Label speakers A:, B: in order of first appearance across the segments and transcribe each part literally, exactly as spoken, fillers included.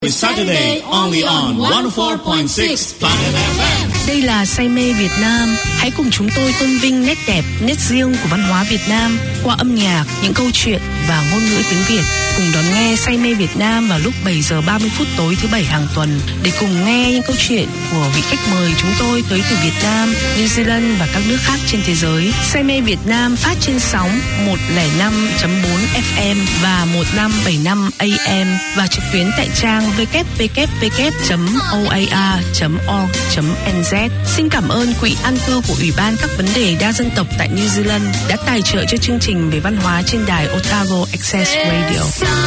A: Saturday only on one oh four point six Planet ép em.
B: Đây là Say mê Việt Nam. Hãy cùng chúng tôi tôn vinh nét đẹp, nét riêng của văn hóa Việt Nam qua âm nhạc, những câu chuyện và ngôn ngữ tiếng Việt. Cùng đón nghe Say mê Việt Nam vào lúc bảy giờ ba mươi phút tối thứ bảy hàng tuần để cùng nghe những câu chuyện của vị khách mời chúng tôi tới từ Việt Nam, New Zealand và các nước khác trên thế giới. Say mê Việt Nam phát trên sóng một không năm chấm bốn ép em và một năm bảy năm a em và trực tuyến tại trang w w w chấm o a r chấm org chấm n z. Xin cảm ơn Quỹ An cư của Ủy ban các vấn đề đa dân tộc tại New Zealand đã tài trợ cho chương trình về văn hóa trên đài Otago Access Radio.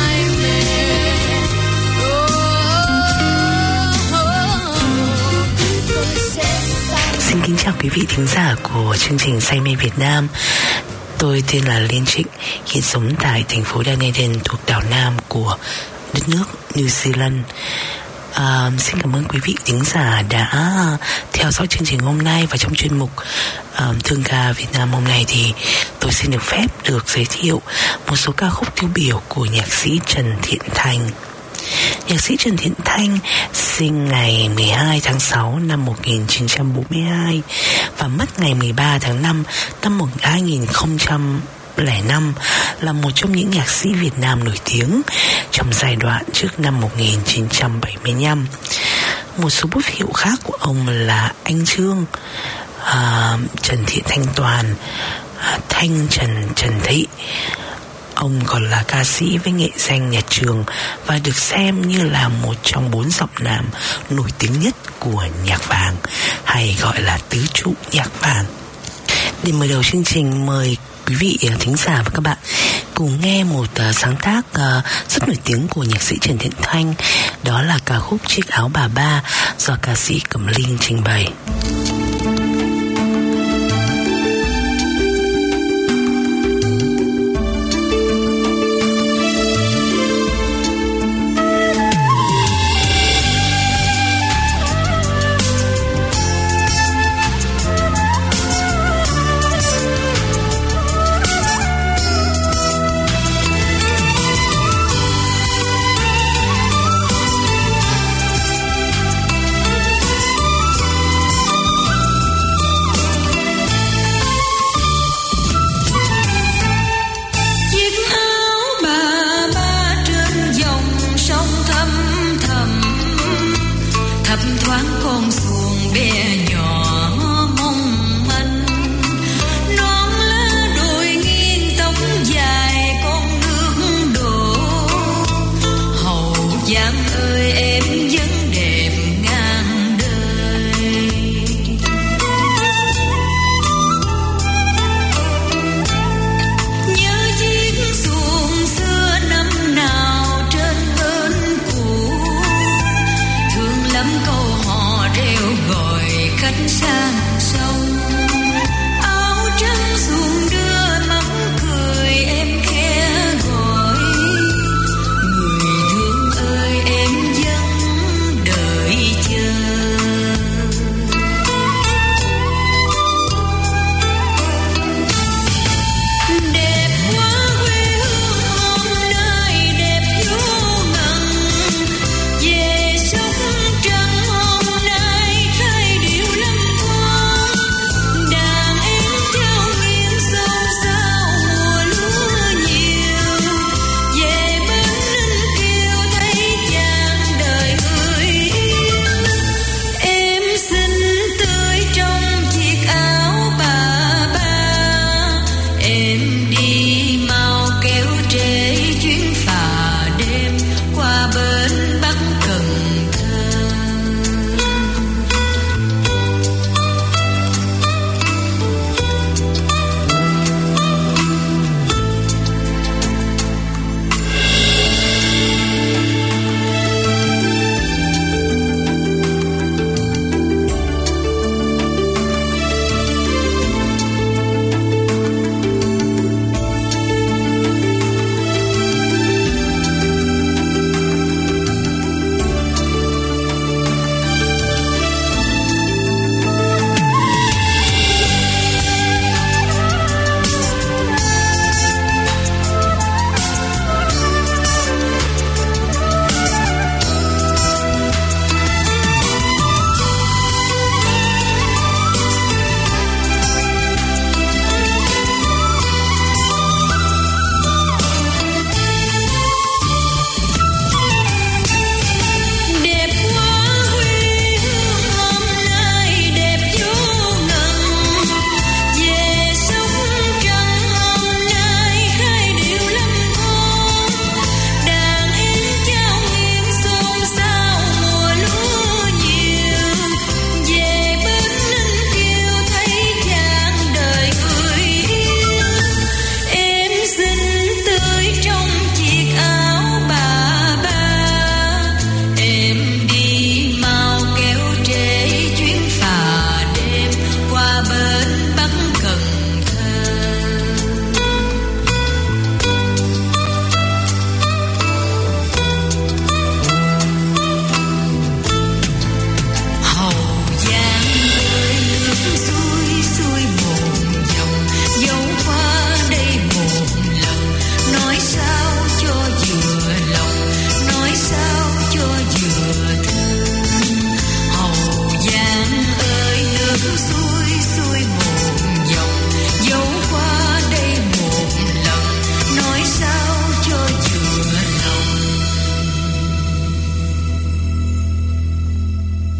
B: Xin kính chào quý vị thính giả của chương trình Say mê Việt Nam. Tôi tên là Liên Trịnh, hiện sống tại thành phố Dunedin thuộc đảo Nam của đất nước New Zealand. À, xin cảm ơn quý vị thính giả đã theo dõi chương trình hôm nay. Và trong chuyên mục uh, Thương ca Việt Nam hôm nay thì tôi xin được phép được giới thiệu một số ca khúc tiêu biểu của nhạc sĩ Trần Thiện Thanh. Nhạc sĩ Trần Thiện Thanh sinh ngày mười hai tháng sáu năm một nghìn chín trăm bốn mươi hai và mất ngày mười ba tháng năm năm hai nghìn không trăm lẻ năm, là một trong những nhạc sĩ Việt Nam nổi tiếng trong giai đoạn trước năm một nghìn chín trăm bảy mươi lăm. Một số bút hiệu khác của ông là Anh Trương, à, Trần Thiện Thanh Toàn, à, Thanh Trần Trần Thị. Ông còn là ca sĩ với nghệ danh Nhật Trường và được xem như là một trong bốn giọng nam nổi tiếng nhất của nhạc vàng, hay gọi là tứ trụ nhạc vàng. Để mở đầu chương trình, mời quý vị thính giả và các bạn cùng nghe một uh, sáng tác uh, rất nổi tiếng của nhạc sĩ Trần Thiện Thanh. Đó là ca khúc Chiếc Áo Bà Ba do ca sĩ Cẩm Linh trình bày.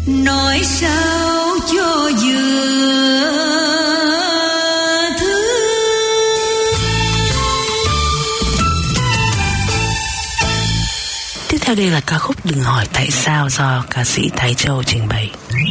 C: nói sao cho vừa thứ.
B: Tiếp theo đây là ca khúc Đừng hỏi tại sao do ca sĩ Thái Châu trình bày.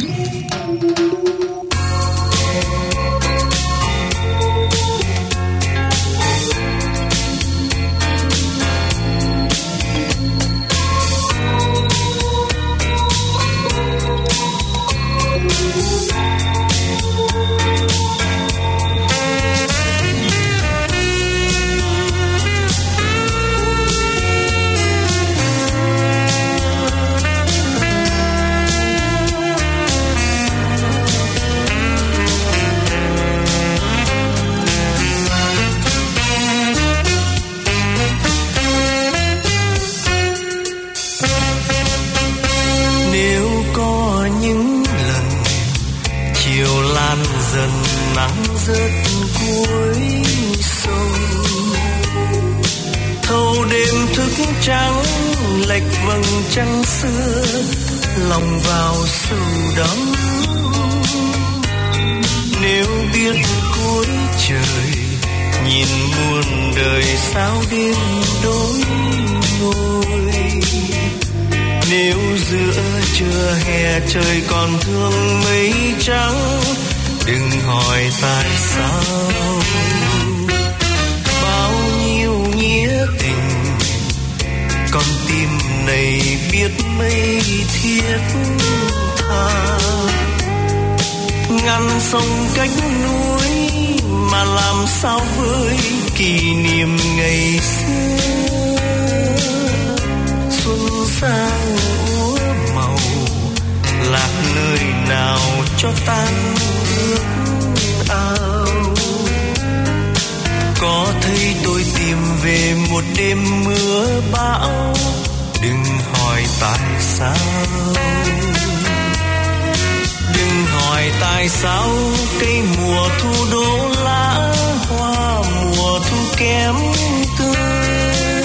D: rớt cuối sông, thâu đêm thức trắng lệch vầng trăng xưa, lòng vào sâu đắm. Nếu biết cuối trời nhìn muôn đời sao đêm đôi ngôi, nếu giữa trưa hè trời còn thương mây trắng, đừng hỏi tại sao. Bao nhiêu nghĩa tình con tim này biết mấy thiết tha, ngăn sông cách núi mà làm sao với kỷ niệm ngày xưa. Xuân sang úa màu lạc nơi nào cho tan ước ao. Có thấy tôi tìm về một đêm mưa bão, đừng hỏi tại sao. Đừng hỏi tại sao cây mùa thu đổ lá hoa mùa thu kém tươi.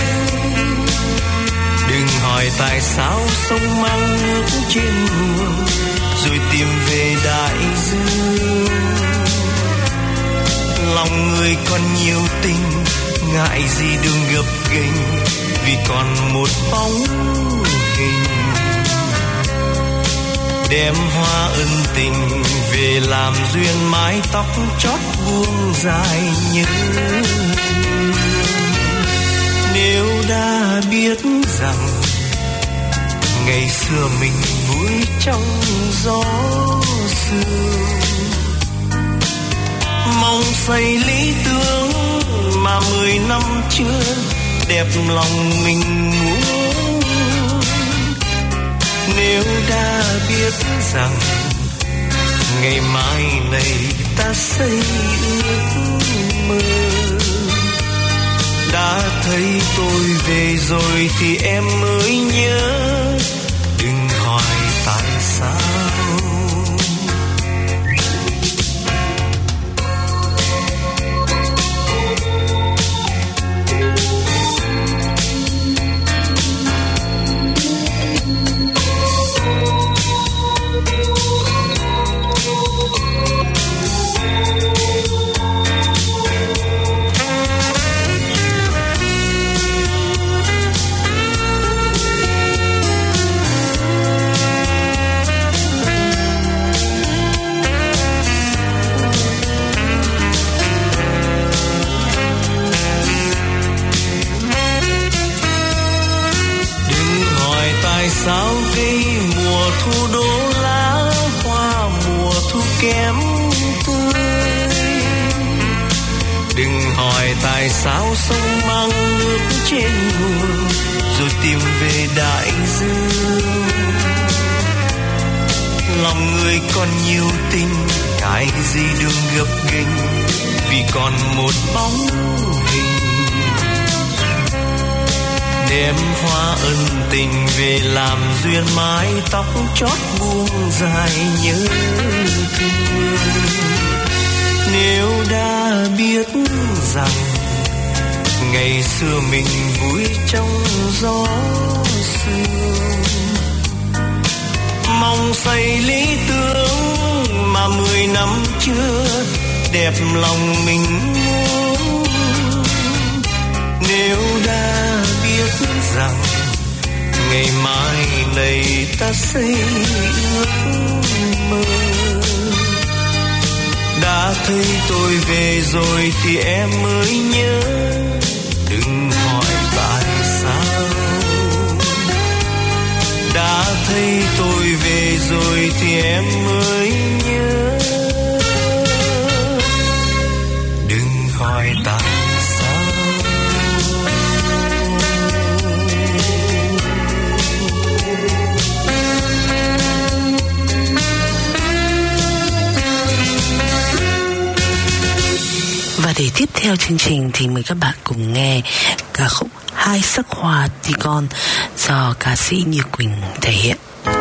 D: Đừng hỏi tại sao sông mang nước trên nguồn rồi tìm về đại dương. Lòng người còn nhiều tình, ngại gì đường gập ghềnh, vì còn một bóng hình. Đem hoa ân tình về làm duyên, mái tóc chót buông dài nhớ. Nếu đã biết rằng ngày xưa mình vui trong gió sương, mong xây lý tưởng mà mười năm chưa đẹp lòng mình muốn. Nếu đã biết rằng ngày mai này ta xây ước mơ, đã thấy tôi về rồi thì em mới nhớ. Đừng hỏi tại sao. Sao cây mùa thu đổ lá hoa mùa thu kém tươi. Đừng hỏi tại sao sông mang nước trên nguồn rồi tìm về đại dương. Lòng người còn nhiều tình, ngại gì đường gập ghềnh, vì còn một bóng hình. Đem hoa ân tình về làm duyên, mái tóc chót buông dài nhớ thương. Nếu đã biết rằng ngày xưa mình vui trong gió sương, mong xây lý tưởng mà mười năm chưa đẹp lòng mình muốn. Nếu đã biết rằng ngày mai này ta xây ước mơ, đã thấy tôi về rồi thì em mới nhớ, đừng hỏi tại sao. Đã thấy tôi về rồi thì em mới nhớ, đừng hỏi tại sao.
B: Và để tiếp theo chương trình thì mời các bạn cùng nghe ca khúc Hai Sắc Hoa Tigon do ca sĩ Như Quỳnh thể hiện.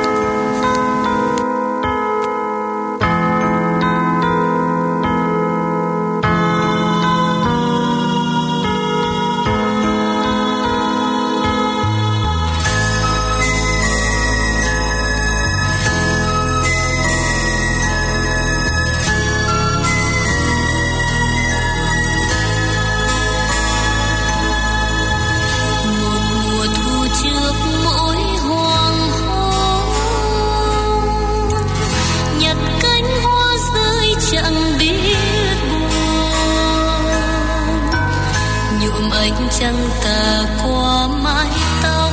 C: Trăng tà qua mái tóc,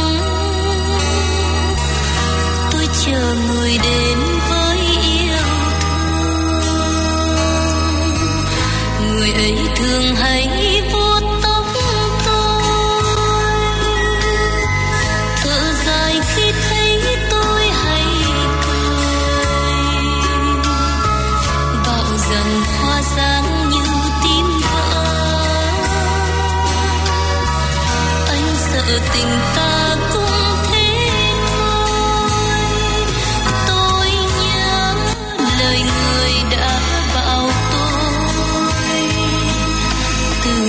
C: tôi chờ người đến với yêu thương. Người ấy thường hay vuốt tóc tôi, thở dài khi thấy tôi hay cười, bảo rằng hoa dáng như tim vỡ. Sợ tình ta cũng thế thôi. Tôi nhớ lời người đã bảo tôi, từ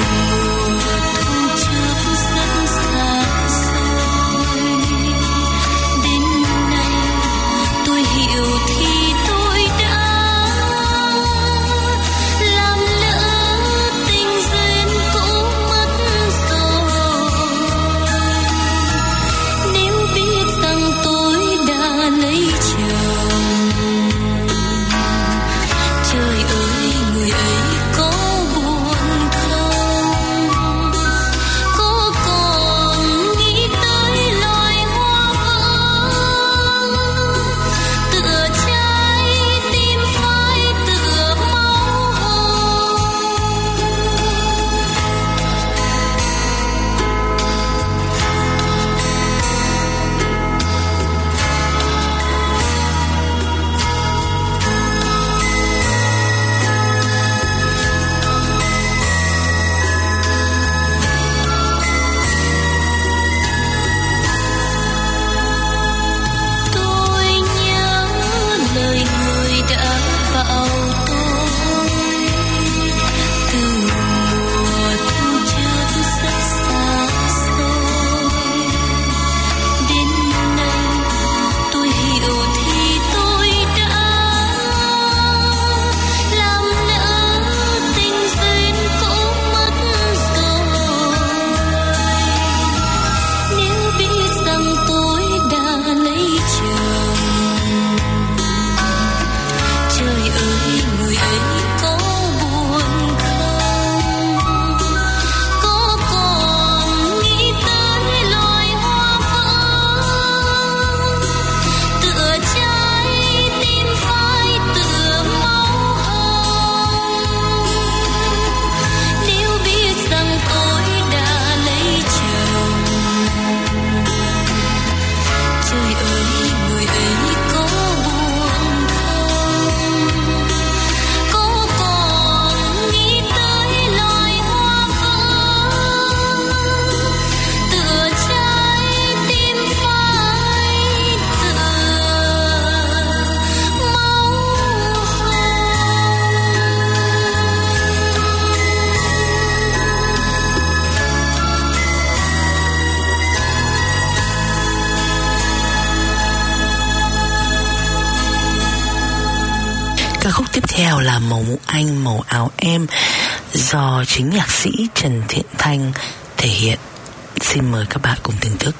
B: Ca khúc tiếp theo là Màu Mũ Anh, Màu Áo Em do chính nhạc sĩ Trần Thiện Thanh thể hiện. Xin mời các bạn cùng thưởng thức.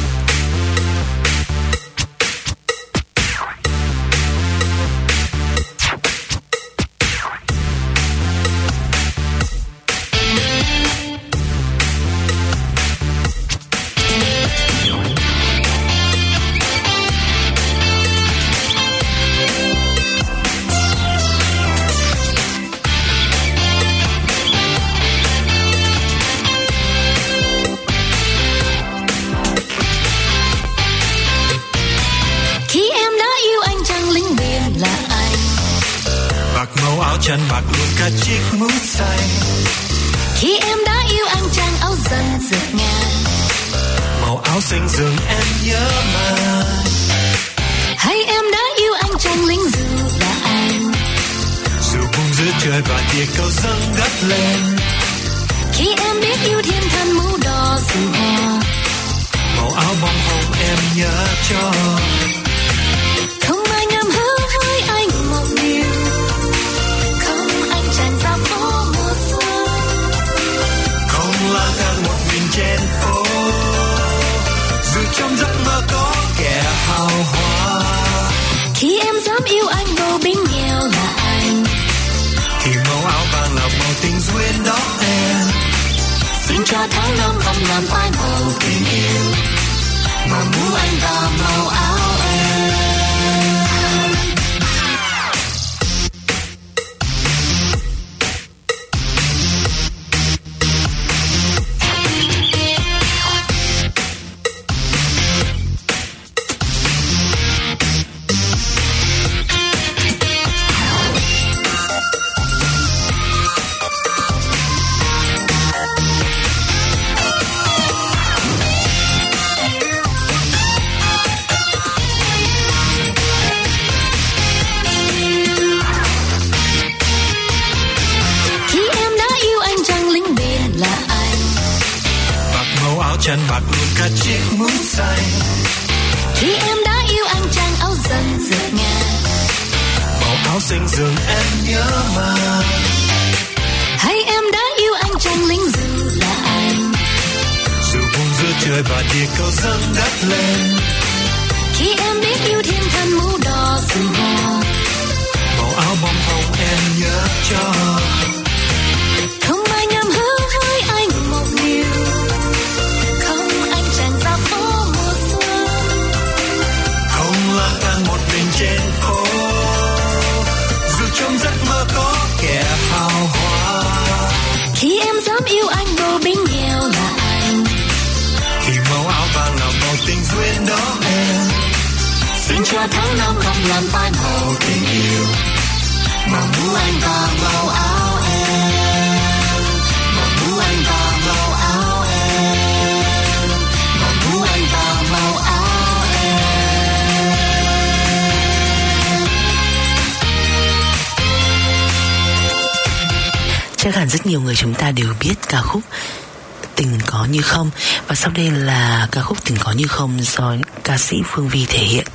D: Chân bạc luôn cả chiếc mũ xanh.
C: Khi em đã yêu anh trang áo dần rực ngàn.
D: Màu áo xanh rừng em nhớ mà.
C: Hay em đã yêu anh trang lính dù là anh.
D: Dù buông giữa trời và địa cầu dâng đất lên.
C: Khi em biết yêu thiên thần mũ đỏ rừng hoa.
D: Màu áo bông hồng em nhớ cho.
C: Không ai ngầm hứa với anh một điều.
D: Lang thang một mình trên phố, dù trong giấc mơ có kẻ hào hoa.
C: Khi em dám yêu anh vô bến nghèo là anh,
D: thì màu áo vàng là màu tình duyên đó em.
C: xin cho tháng năm không làm phai màu tình yêu, màu mũ anh và màu áo em.
D: Chân bạc luôn cả chiếc mũ xanh.
C: Khi em đã yêu anh trang áo dần rực ngàn.
D: Màu áo xanh rừng em nhớ mà.
C: Hay em đã yêu anh trang lính dù là anh.
D: Dù buông giữa trời và địa cầu dâng đất lên.
C: Khi em biết yêu thiên thần mũ đỏ rừng hoa.
D: Màu áo bông hồng em nhớ cho.
C: Không ai ngầm hứa với anh một điều.
D: Lang thang một mình trên phố, dù trong giấc mơ có kẻ hào hoa.
C: Khi em dám yêu anh vô bến nghèo là anh,
D: thì màu áo vàng là màu tình duyên đó em.
C: xin cho tháng năm không làm phai màu tình yêu, màu mũ anh và màu áo em. Màu mũ anh và màu áo em. Màu mũ anh và màu áo.
B: Chắc hẳn rất nhiều người chúng ta đều biết ca khúc Tình Có Như Không. Và sau đây là ca khúc Tình Có Như Không do ca sĩ Phương Vi thể hiện.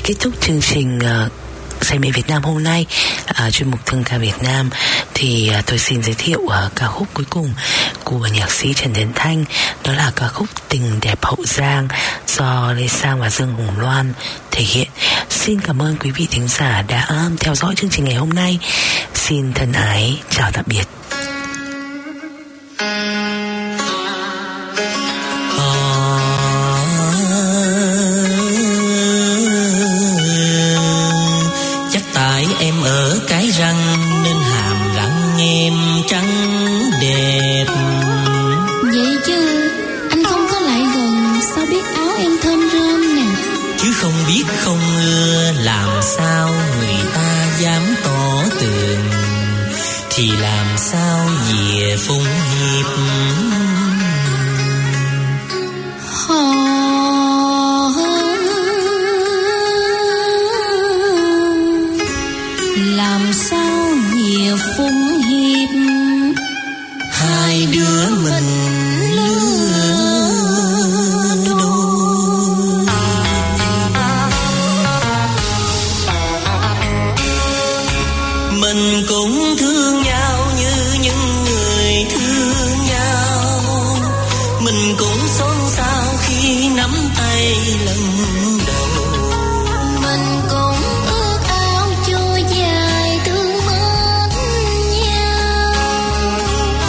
B: kết thúc chương trình uh, Say mê Việt Nam hôm nay, uh, chuyên mục Thương ca Việt Nam, thì uh, tôi xin giới thiệu uh, ca khúc cuối cùng của nhạc sĩ Trần Tiến Thanh. Đó là ca khúc Tình Đẹp Hậu Giang do Lê Sang và Dương Hồng Loan thể hiện. Xin cảm ơn quý vị thính giả đã theo dõi chương trình ngày hôm nay. Xin thân ái chào tạm biệt.
D: Em ở cái răng nên hàm răng em trắng đẹp.
E: Vậy chứ anh không có lại gần, sao biết áo em thơm rơm nè.
D: Chứ không biết không ưa, làm sao người ta dám tỏ tường. Thì làm sao về phụng hiệp.
E: Họ làm sao nhiều phụng hiệp,
D: hai đứa mình lứa đôi. Mình cũng thương nhau như những người thương nhau. Mình cũng xôn xao khi nắm tay lần đầu.
E: mình cũng ước ao trôi dài thương mất nhau.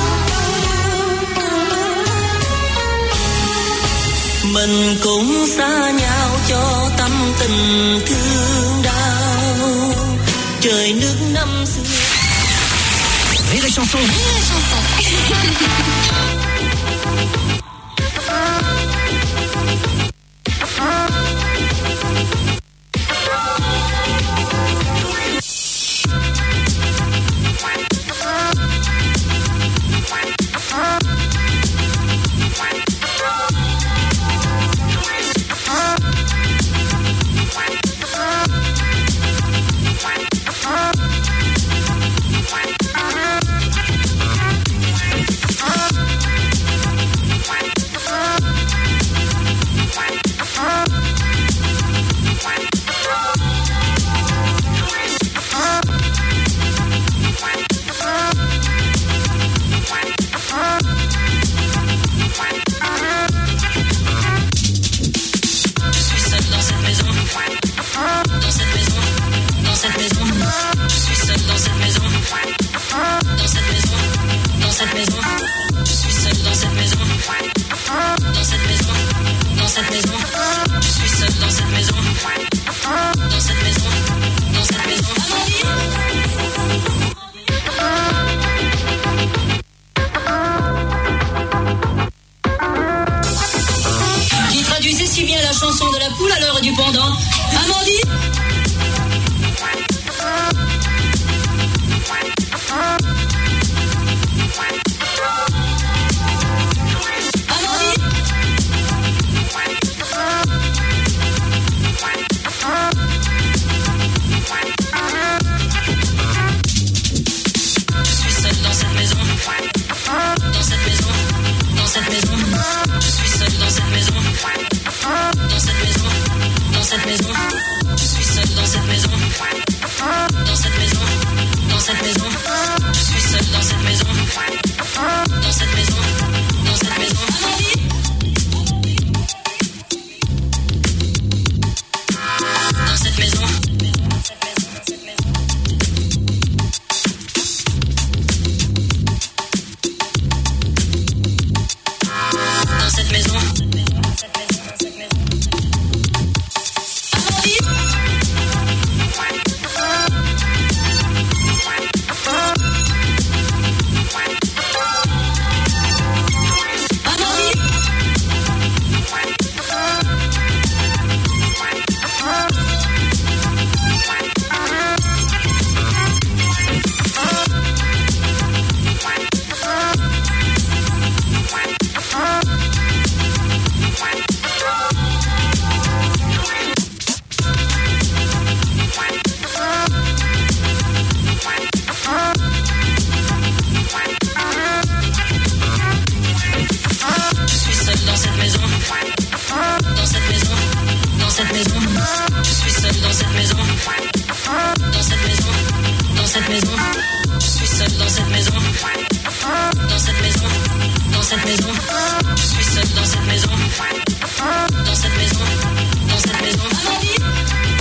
D: Mình cũng xa nhau cho tâm tình thương đau. Trời nước năm xưa.
A: Rire et chanson.
D: maison, dans cette maison, dans cette maison, je suis seul dans cette maison, dans cette maison, dans cette maison, je suis seul dans cette maison, dans cette maison, dans cette maison.